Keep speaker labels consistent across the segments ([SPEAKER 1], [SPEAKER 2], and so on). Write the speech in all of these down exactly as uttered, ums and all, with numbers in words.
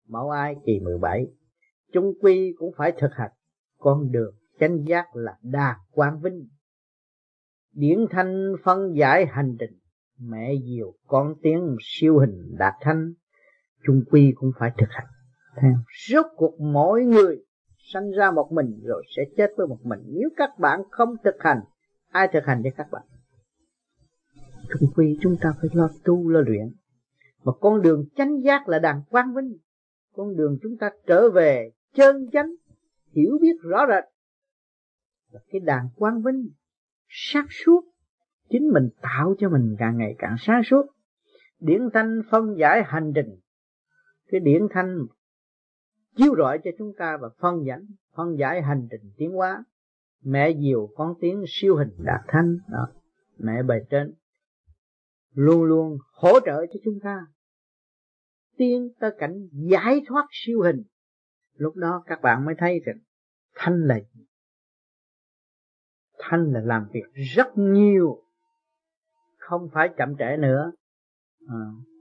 [SPEAKER 1] Mẫu Ai kỳ mười bảy. Chung quy cũng phải thực hành con đường chánh giác là đà quang vinh. Điển thanh phân giải hành trình, mẹ diều con tiếng siêu hình đạt thanh. Chung quy cũng phải thực hành. Rốt cuộc mỗi người sanh ra một mình rồi sẽ chết với một mình. Nếu các bạn không thực hành, ai thực hành cho các bạn? Chung quy chúng ta phải lo tu lo luyện. Mà con đường chánh giác là đàng quang vinh. Con đường chúng ta trở về chân chánh, hiểu biết rõ rệt là cái đàng quang vinh, sáng suốt. Chính mình tạo cho mình càng ngày càng sáng suốt. Điển thanh phân giải hành trình. Cái điển thanh chiếu rọi cho chúng ta và phân giải, phân giải hành trình tiến hóa. Mẹ diều con tiếng siêu hình đạt thanh. Đó. Mẹ bề trên luôn luôn hỗ trợ cho chúng ta tiến tới cảnh giải thoát siêu hình. Lúc đó các bạn mới thấy rằng thanh là gì? Thanh là làm việc rất nhiều, không phải chậm trễ nữa. À.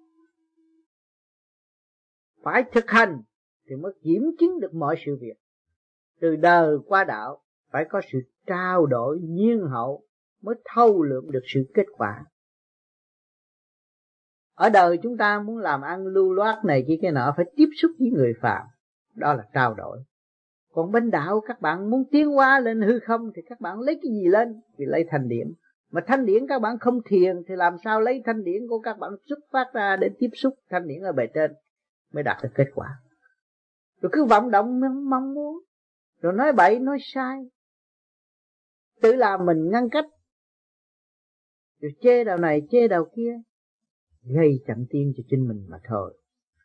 [SPEAKER 1] Phải thực hành thì mới kiểm chứng được mọi sự việc. Từ đời qua đạo phải có sự trao đổi nhiên hậu mới thâu lượm được sự kết quả. Ở đời chúng ta muốn làm ăn lưu loát này kia cái nọ phải tiếp xúc với người phàm, đó là trao đổi. Còn bên đạo các bạn muốn tiến hóa lên hư không thì các bạn lấy cái gì lên? Thì lấy thanh điển. Mà thanh điển các bạn không thiền thì làm sao lấy thanh điển của các bạn xuất phát ra để tiếp xúc thanh điển ở bề trên mới đạt được kết quả. Rồi cứ vọng động mong muốn, rồi nói bậy nói sai, tự làm mình ngăn cách, rồi chê đầu này chê đầu kia, gây chậm tiên cho chính mình mà thôi.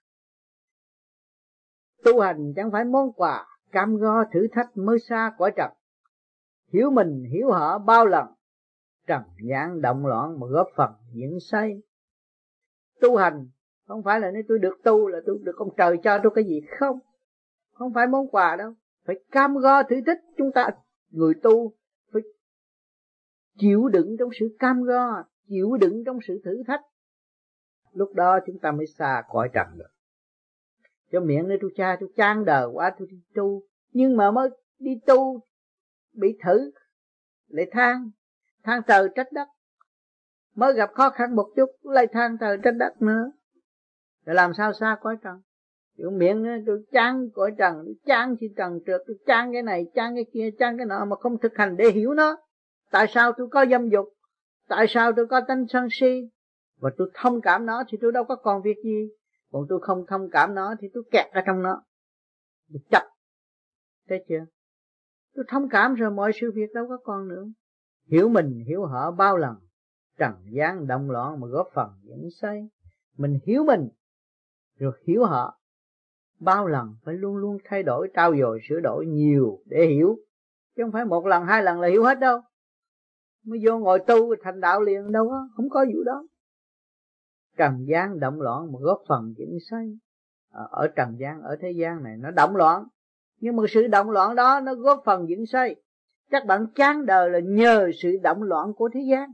[SPEAKER 1] Tu hành chẳng phải món quà cam go thử thách mới xa cõi trần. Hiểu mình hiểu họ bao lần, trần gian động loạn mà góp phần diễn xây. Tu hành không phải là nếu tôi được tu là tôi được ông trời cho tôi cái gì, không. Không phải món quà đâu. Phải cam go thử thách. Chúng ta người tu phải chịu đựng trong sự cam go, chịu đựng trong sự thử thách. Lúc đó chúng ta mới xa cõi trần được. Cho miệng nơi tôi cha tôi chán đời quá tôi đi tu, nhưng mà mới đi tu bị thử lại than, than trời trách đất. Mới gặp khó khăn một chút lại than trời trách đất nữa. Rồi làm sao xa cõi trần? Cái miệng nữa tôi chán cõi trần, tôi chán trên trần trượt, tôi chán cái này, chán cái kia, chán cái nọ mà không thực hành để hiểu nó. Tại sao tôi có dâm dục? Tại sao tôi có tánh sân si? Và tôi thông cảm nó thì tôi đâu có còn việc gì. Còn tôi không thông cảm nó thì tôi kẹt ở trong nó, tôi chấp. Thấy chưa? Tôi thông cảm rồi mọi sự việc đâu có còn nữa. Hiểu mình hiểu họ bao lần, trần gian động loạn mà góp phần dẫn xây. Mình hiểu mình rồi hiểu họ bao lần, phải luôn luôn thay đổi, trau dồi, sửa đổi nhiều để hiểu. Chứ không phải một lần hai lần là hiểu hết đâu. Mới vô ngồi tu thành đạo liền đâu có, không có vụ đó. Trần gian động loạn mà góp phần dựng xây. Ở trần gian, ở thế gian này nó động loạn, nhưng mà sự động loạn đó nó góp phần dựng xây. Các bạn chán đời là nhờ sự động loạn của thế gian.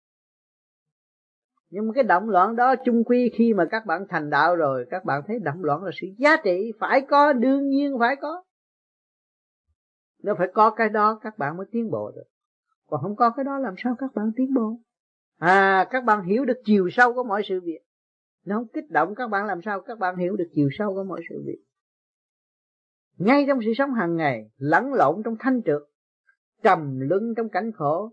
[SPEAKER 1] Nhưng mà cái động loạn đó chung quy khi mà các bạn thành đạo rồi, các bạn thấy động loạn là sự giá trị, phải có, đương nhiên phải có. Nếu phải có cái đó các bạn mới tiến bộ được. Còn không có cái đó làm sao các bạn tiến bộ? À, các bạn hiểu được chiều sâu của mọi sự việc. Nó không kích động các bạn, làm sao các bạn hiểu được chiều sâu của mọi sự việc? Ngay trong sự sống hàng ngày, lẫn lộn trong thanh trượt, trầm luân trong cảnh khổ,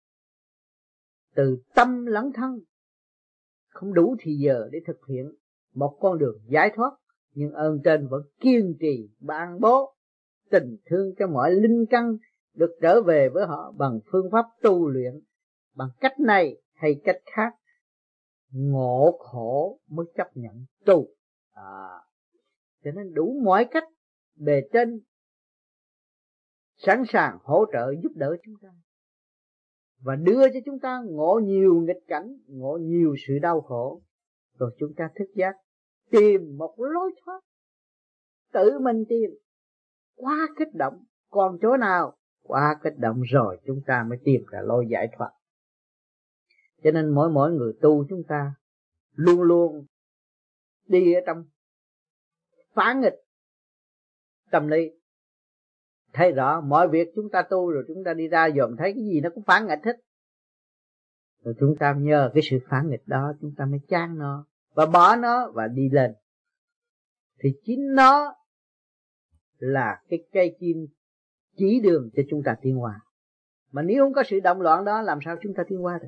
[SPEAKER 1] từ tâm lẫn thân, không đủ thì giờ để thực hiện một con đường giải thoát. Nhưng ơn trên vẫn kiên trì ban bố tình thương cho mọi linh căn được trở về với họ bằng phương pháp tu luyện, bằng cách này hay cách khác. Ngộ khổ mới chấp nhận tu. À, cho nên đủ mọi cách bề trên sẵn sàng hỗ trợ giúp đỡ chúng ta và đưa cho chúng ta ngộ nhiều nghịch cảnh, ngộ nhiều sự đau khổ, rồi chúng ta thức giác tìm một lối thoát, tự mình tìm. Quá kích động, còn chỗ nào quá kích động rồi chúng ta mới tìm ra lối giải thoát. Cho nên mỗi mỗi người tu chúng ta luôn luôn đi ở trong phản nghịch tâm lý. Thấy rõ mọi việc chúng ta tu rồi chúng ta đi ra dòm thấy cái gì nó cũng phản nghịch hết. Rồi chúng ta nhờ cái sự phản nghịch đó chúng ta mới chán nó và bỏ nó và đi lên. Thì chính nó là cái cây kim chỉ đường cho chúng ta tiến hóa. Mà nếu không có sự động loạn đó làm sao chúng ta tiến hóa được?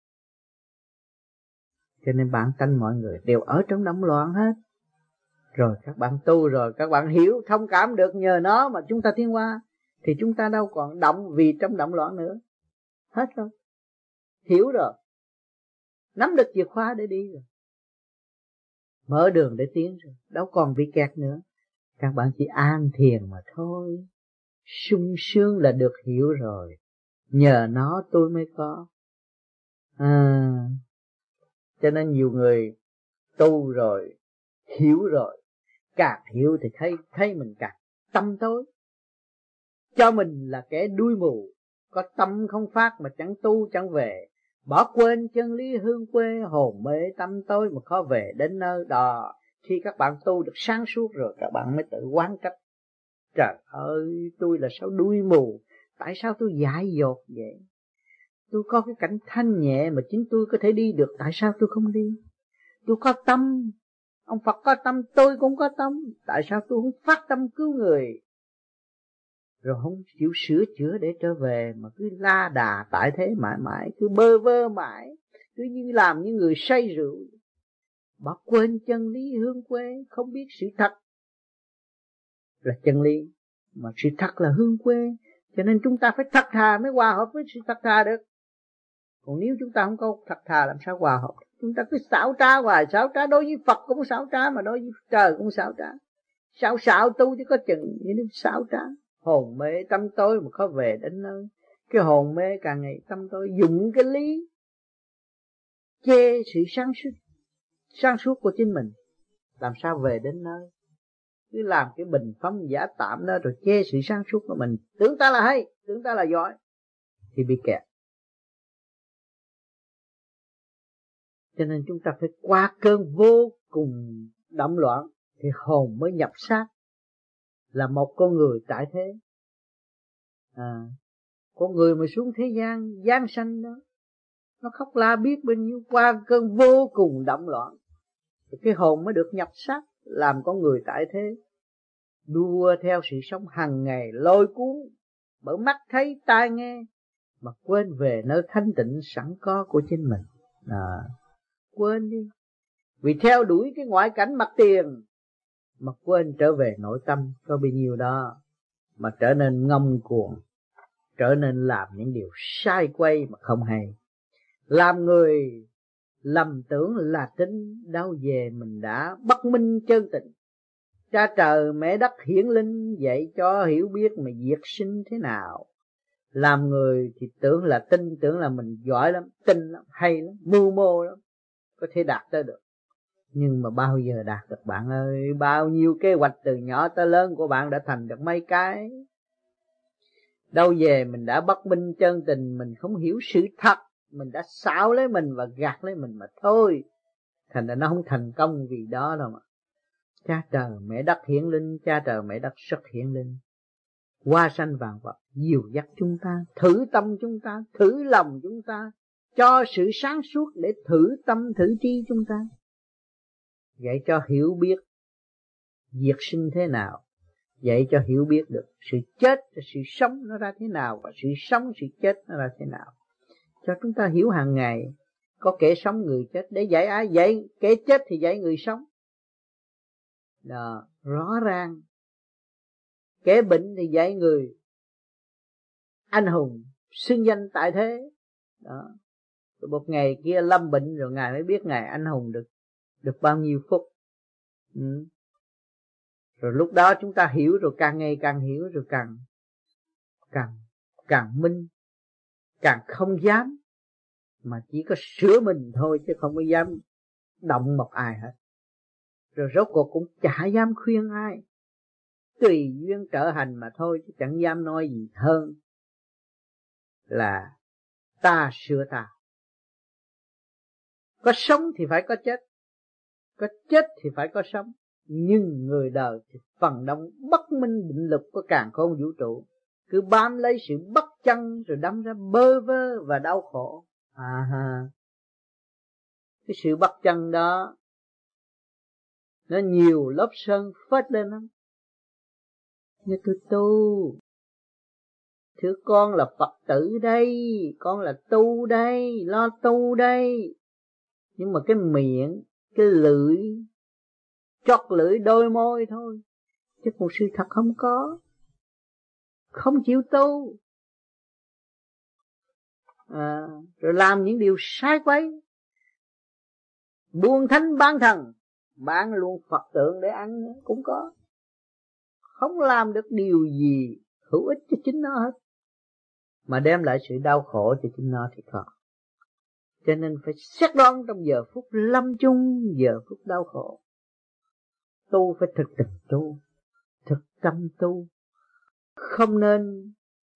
[SPEAKER 1] Cho nên bản tánh mọi người đều ở trong động loạn hết. Rồi các bạn tu rồi các bạn hiểu thông cảm được nhờ nó mà chúng ta tiến hóa. Thì chúng ta đâu còn động vì trong động loạn nữa. Hết rồi. Hiểu rồi. Nắm được chìa khóa để đi rồi. Mở đường để tiến rồi. Đâu còn bị kẹt nữa. Các bạn chỉ an thiền mà thôi. Sung sướng là được hiểu rồi. Nhờ nó tôi mới có. À, cho nên nhiều người tu rồi, hiểu rồi, càng hiểu thì thấy thấy mình càng tâm tối. Cho mình là kẻ đuôi mù, có tâm không phát mà chẳng tu chẳng về, bỏ quên chân lý hương quê, hồn mê tâm tối mà khó về đến nơi đó. Khi các bạn tu được sáng suốt rồi các bạn mới tự quán trách. Trời ơi, tôi là sao đuôi mù, tại sao tôi dại dột vậy? Tôi có cái cảnh thanh nhẹ mà chính tôi có thể đi được, tại sao tôi không đi? Tôi có tâm, ông Phật có tâm, tôi cũng có tâm, tại sao tôi không phát tâm cứu người? Rồi không chịu sửa chữa để trở về mà cứ la đà tại thế mãi mãi, cứ bơ vơ mãi, cứ như làm như người say rượu, bỏ quên chân lý hương quê, không biết sự thật là chân lý, mà sự thật là hương quê. Cho nên chúng ta phải thật thà mới hòa hợp với sự thật thà được. Còn nếu chúng ta không có thật thà làm sao hòa hợp? Chúng ta cứ xảo trá hoài, xảo trá đối với Phật cũng xảo trá, mà đối với trời cũng xảo trá. Xảo xạo tu chứ có chừng như nó xảo trá. Hồn mê tâm tối mà khó về đến nơi. Cái hồn mê càng ngày tâm tối, dùng cái lý chê sự sáng suốt, sáng suốt của chính mình, làm sao về đến nơi? Cứ làm cái bình phong giả tạm đó rồi chê sự sáng suốt của mình, tưởng ta là hay, tưởng ta là giỏi, thì bị kẹt. Cho nên chúng ta phải qua cơn vô cùng động loạn thì hồn mới nhập xác là một con người tại thế. À, con người mà xuống thế gian gian sanh đó, nó khóc la biết bao nhiêu, qua cơn vô cùng động loạn thì cái hồn mới được nhập xác làm con người tại thế, đua theo sự sống hàng ngày lôi cuốn bởi mắt thấy tai nghe mà quên về nơi thanh tịnh sẵn có của chính mình. À, quên đi, vì theo đuổi cái ngoại cảnh mặt tiền mà quên trở về nội tâm có bao nhiêu đó, mà trở nên ngông cuồng, trở nên làm những điều sai quay mà không hay, làm người lầm tưởng là tính, đâu về mình đã bất minh chân tịnh. Cha trời mẹ đất hiển linh dạy cho hiểu biết mà diệt sinh thế nào. Làm người thì tưởng là tin, tưởng là mình giỏi lắm, tin lắm, hay lắm, mưu mô lắm, có thể đạt tới được. Nhưng mà bao giờ đạt được bạn ơi? Bao nhiêu kế hoạch từ nhỏ tới lớn của bạn đã thành được mấy cái? Đâu về mình đã bất minh chân tình, mình không hiểu sự thật, mình đã xạo lấy mình và gạt lấy mình mà thôi. Thành ra nó không thành công vì đó đâu mà. Cha trời mẹ đất hiển linh, cha trời mẹ đất rất hiển linh, hoa sanh vạn vật dìu dắt chúng ta, thử tâm chúng ta, thử lòng chúng ta, cho sự sáng suốt để thử tâm thử trí chúng ta, dạy cho hiểu biết diệt sinh thế nào, dạy cho hiểu biết được sự chết và sự sống nó ra thế nào, và sự sống sự chết nó ra thế nào, cho chúng ta hiểu hàng ngày. Có kẻ sống người chết để dạy ai? Dạy kẻ chết thì dạy người sống. Đó, rõ ràng. Kẻ bệnh thì dạy người anh hùng xưng danh tại thế. Đó. Rồi một ngày kia lâm bệnh rồi ngài mới biết ngài anh hùng được được bao nhiêu phút. Ừ. Rồi lúc đó chúng ta hiểu, rồi càng ngày càng hiểu, rồi càng càng càng minh, càng không dám, mà chỉ có sửa mình thôi chứ không có dám động một ai hết. Rồi rốt cuộc cũng chả dám khuyên ai, tùy duyên trở hành mà thôi, chứ chẳng dám nói gì hơn là ta sửa ta. Có sống thì phải có chết, có chết thì phải có sống. Nhưng người đời thì phần đông bất minh định luật của càn khôn vũ trụ, cứ bám lấy sự bất chân rồi đâm ra bơ vơ và đau khổ. À ha. Cái sự bất chân đó nó nhiều lớp sơn phết lên lắm. Như tôi tu, thưa con là Phật tử đây, con là tu đây, lo tu đây. Nhưng mà cái miệng, cái lưỡi, chót lưỡi đôi môi thôi, chứ một sự thật không có. Không chịu tu, à, rồi làm những điều sai quấy, buông thánh bán thần, bán luôn Phật tượng để ăn cũng có. Không làm được điều gì hữu ích cho chính nó hết, mà đem lại sự đau khổ cho chính nó thì không. Cho nên phải xét đoán trong giờ phút lâm chung, giờ phút đau khổ. Tu phải thực tình tu, thực tâm tu, không nên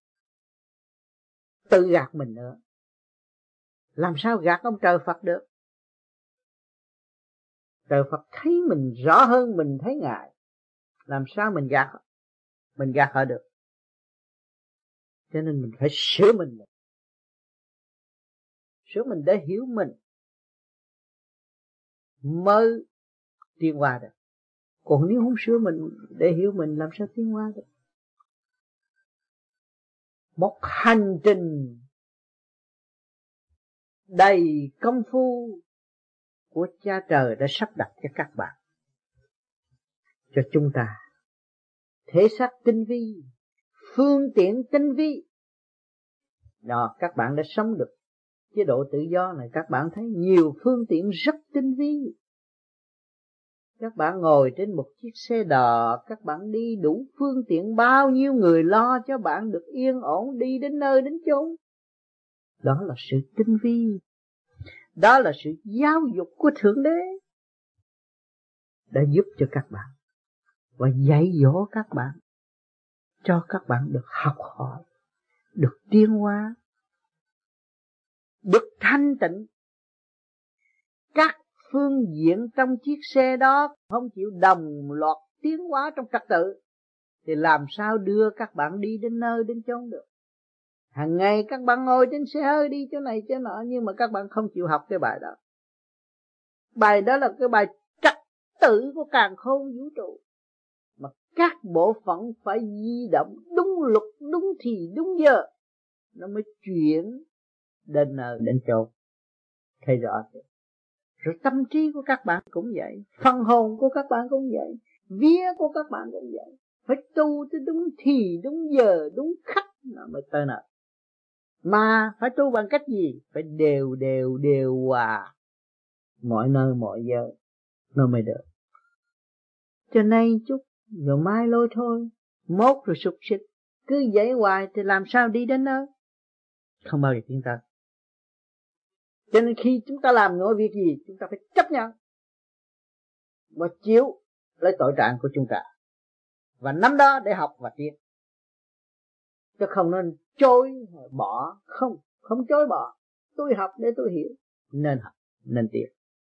[SPEAKER 1] tự gạt mình nữa. Làm sao gạt ông trời Phật được? Trời Phật thấy mình rõ hơn mình thấy Ngài, làm sao mình gạt mình gạt họ được? Cho nên mình phải sửa mình, sửa mình để hiểu mình mới tiến hóa được. Còn nếu không sửa mình để hiểu mình, làm sao tiến hóa được? Một hành trình đầy công phu của Cha Trời đã sắp đặt cho các bạn, cho chúng ta. Thể xác tinh vi, phương tiện tinh vi. Đó, các bạn đã sống được chế độ tự do này, các bạn thấy nhiều phương tiện rất tinh vi. Các bạn ngồi trên một chiếc xe đò, các bạn đi đủ phương tiện, bao nhiêu người lo cho bạn được yên ổn đi đến nơi đến chốn. Đó là sự tinh vi, đó là sự giáo dục của Thượng Đế đã giúp cho các bạn và dạy dỗ các bạn, cho các bạn được học hỏi, được tiến hóa, được thanh tịnh. Các phương diện trong chiếc xe đó không chịu đồng loạt tiến hóa trong trật tự thì làm sao đưa các bạn đi đến nơi đến chốn được? Hàng ngày các bạn ngồi trên xe hơi đi chỗ này chỗ nọ, nhưng mà các bạn không chịu học cái bài đó. Bài đó là cái bài trật tự của càn khôn vũ trụ, mà các bộ phận phải di động đúng luật, đúng thì đúng giờ, nó mới chuyển đến nơi đến chỗ. Thấy rõ chưa? Rồi tâm trí của các bạn cũng vậy, phần hồn của các bạn cũng vậy, vía của các bạn cũng vậy. Phải tu tới đúng thì, đúng giờ, đúng khắc nó mới tới nơi. Mà phải tu bằng cách gì? Phải đều đều đều hòa mọi nơi mọi giờ nó mới được. Cho nay chút, rồi mai lôi thôi, mốt rồi sụp xịt, cứ vậy hoài thì làm sao đi đến nơi? Không bao giờ tiến tới. Cho nên khi chúng ta làm mọi việc gì, chúng ta phải chấp nhận và chịu lấy tội trạng của chúng ta, và nắm đó để học và tiến. Chứ không nên chối bỏ. Không, không chối bỏ. Tôi học để tôi hiểu, nên học, nên tiến.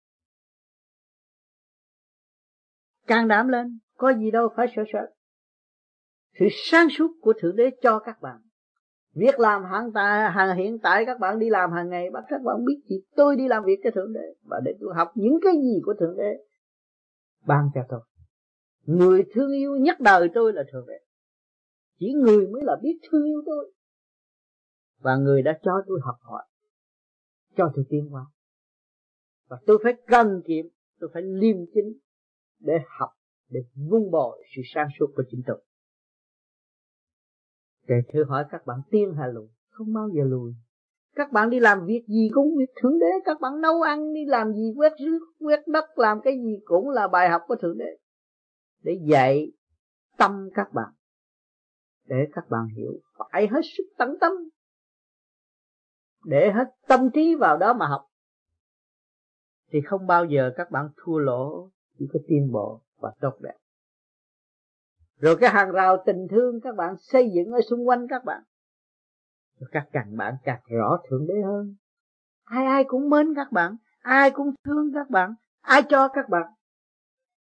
[SPEAKER 1] Can đảm lên, có gì đâu phải sợ sợ. Sự sáng suốt của Thượng Đế cho các bạn. Việc làm hiện tại, hàng hiện tại các bạn đi làm hàng ngày, bắt các bạn biết gì? Tôi đi làm việc cho Thượng Đế, và để tôi học những cái gì của Thượng Đế ban cho tôi. Người thương yêu nhất đời tôi là Thượng Đế. Chỉ người mới là biết thương yêu tôi, và người đã cho tôi học hỏi, cho tôi tiến hóa. Và tôi phải cần kiệm, tôi phải liêm chính để học, để vun bồi sự sáng suốt của chính tôi. Để thử hỏi các bạn tiến hay lùi? Không bao giờ lùi. Các bạn đi làm việc gì cũng việc Thượng Đế. Các bạn nấu ăn, đi làm gì, quét rước, quét đất, làm cái gì cũng là bài học của Thượng Đế, để dạy tâm các bạn, để các bạn hiểu. Phải hết sức tận tâm, để hết tâm trí vào đó mà học, thì không bao giờ các bạn thua lỗ, chỉ có tiến bộ và tốt đẹp. Rồi cái hàng rào tình thương các bạn xây dựng ở xung quanh các bạn, rồi các càng bạn càng rõ Thượng Đế hơn. Ai ai cũng mến các bạn, ai cũng thương các bạn, ai cho các bạn.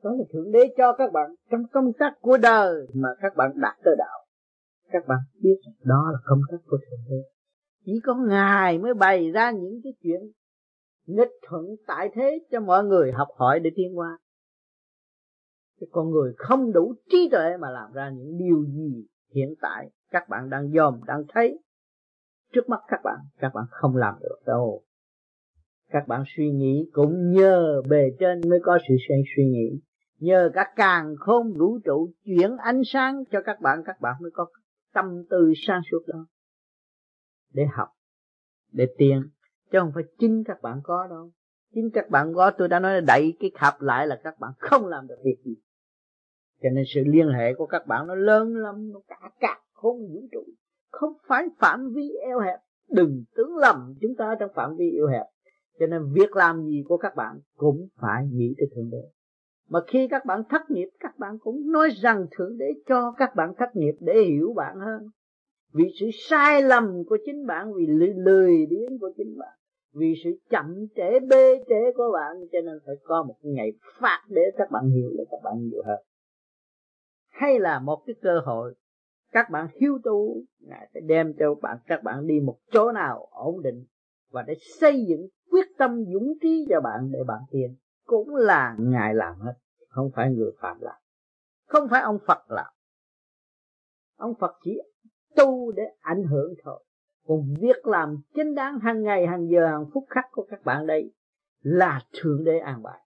[SPEAKER 1] Đó là Thượng Đế cho các bạn trong công tác của đời mà các bạn đạt tới đạo. Các bạn biết đó là công tác của Thượng Đế. Chỉ có Ngài mới bày ra những cái chuyện nghịch thuận tại thế cho mọi người học hỏi để tiến hóa. Cái con người không đủ trí tuệ mà làm ra những điều gì hiện tại các bạn đang dòm, đang thấy trước mắt các bạn, các bạn không làm được đâu. Các bạn suy nghĩ cũng nhờ bề trên mới có sự suy nghĩ, nhờ các càn khôn vũ trụ chuyển ánh sáng cho các bạn, các bạn mới có tâm tư sáng suốt đó để học, để tiến, chứ không phải chính các bạn có đâu. Chính các bạn có, tôi đã nói là đẩy cái khạp lại là các bạn không làm được việc gì. Cho nên sự liên hệ của các bạn nó lớn lắm, nó cả cả khôn vũ trụ, không phải phạm vi eo hẹp. Đừng tưởng lầm chúng ta trong phạm vi eo hẹp. Cho nên việc làm gì của các bạn cũng phải nghĩ tới Thượng Đế. Mà khi các bạn thất nghiệp, các bạn cũng nói rằng Thượng Đế cho các bạn thất nghiệp để hiểu bạn hơn. Vì sự sai lầm của chính bạn, vì lười biếng của chính bạn, vì sự chậm trễ bê trễ của bạn, cho nên phải có một ngày phạt để các bạn hiểu, để các bạn hiểu hơn. Hay là một cái cơ hội các bạn hiếu tu, Ngài sẽ đem cho bạn các bạn đi một chỗ nào ổn định và để xây dựng quyết tâm dũng trí cho bạn để bạn tiến. Cũng là Ngài làm hết, không phải người phạm làm, không phải ông Phật làm. Ông Phật chỉ tu để ảnh hưởng thôi. Còn việc làm chính đáng hàng ngày, hàng giờ, hàng phút khắc của các bạn đây là Thượng Đế an bài,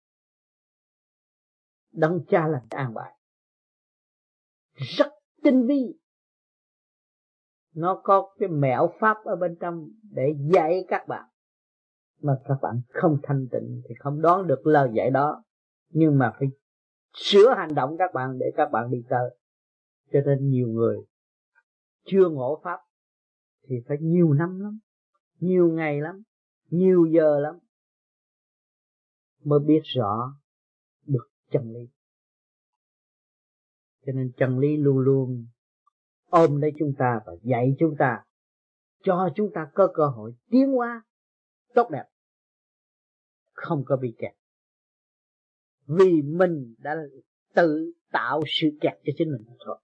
[SPEAKER 1] Đấng Cha Lành an bài, rất tinh vi. Nó có cái mẹo pháp ở bên trong để dạy các bạn, mà các bạn không thanh tịnh thì không đoán được lời dạy đó. Nhưng mà phải sửa hành động các bạn để các bạn đi tới. Cho nên nhiều người chưa ngộ pháp thì phải nhiều năm lắm, nhiều ngày lắm, nhiều giờ lắm mới biết rõ được chân lý. Cho nên chân lý luôn luôn ôm lấy chúng ta và dạy chúng ta, cho chúng ta có cơ hội tiến hóa tốt đẹp, không có bị kẹt. Vì mình đã tự tạo sự kẹt cho chính mình thôi.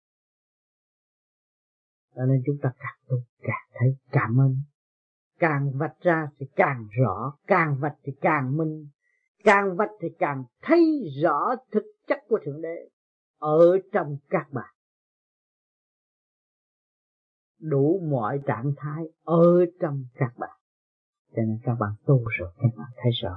[SPEAKER 1] Cho nên chúng ta càng tu càng thấy cảm ơn, càng vạch ra thì càng rõ, càng vạch thì càng minh, càng vạch thì càng thấy rõ thực chất của Thượng Đế ở trong các bạn. Đủ mọi trạng thái ở trong các bạn. Cho nên các bạn tu rồi các bạn thấy rõ.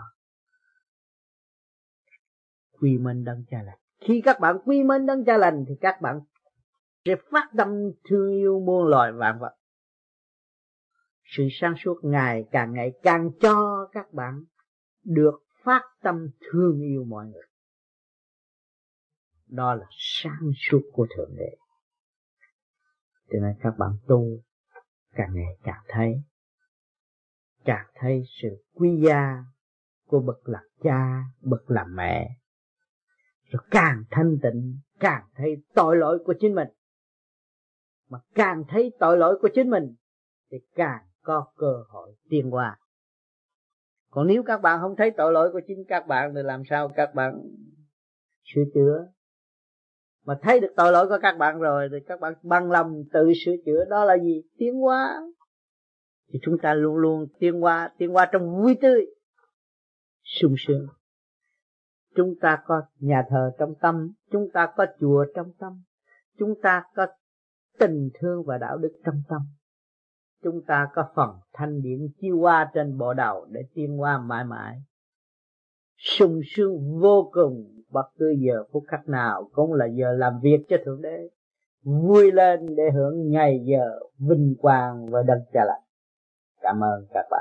[SPEAKER 1] Quy mến Đấng Cha Lành. Khi các bạn quy mến Đấng Cha Lành thì các bạn sẽ phát tâm thương yêu muôn loài vạn vật. Sự sáng suốt Ngài càng ngày càng cho các bạn được phát tâm thương yêu mọi người. Đó là sáng suốt của Thượng Đế. Cho nên các bạn tu càng ngày càng thấy, càng thấy sự quý giá của bậc làm cha, bậc làm mẹ. Rồi càng thanh tịnh, càng thấy tội lỗi của chính mình. Mà càng thấy tội lỗi của chính mình thì càng có cơ hội tiến hóa. Còn nếu các bạn không thấy tội lỗi của chính các bạn thì làm sao các bạn sửa chữa? Mà thấy được tội lỗi của các bạn rồi thì các bạn bằng lòng tự sửa chữa. Đó là gì? Tiến hóa. Thì chúng ta luôn luôn tiến hóa, tiến hóa trong vui tươi, sung sướng. Chúng ta có nhà thờ trong tâm, chúng ta có chùa trong tâm, chúng ta có tình thương và đạo đức trong tâm. Chúng ta có phần thanh điển chiêu hoa trên bộ đầu để tiến hóa mãi mãi. Sung sướng vô cùng, bất cứ giờ phút khắc nào cũng là giờ làm việc cho Thượng Đế. Vui lên để hưởng ngày giờ vinh quang và Đấng Cha Lành. Cảm ơn các bạn.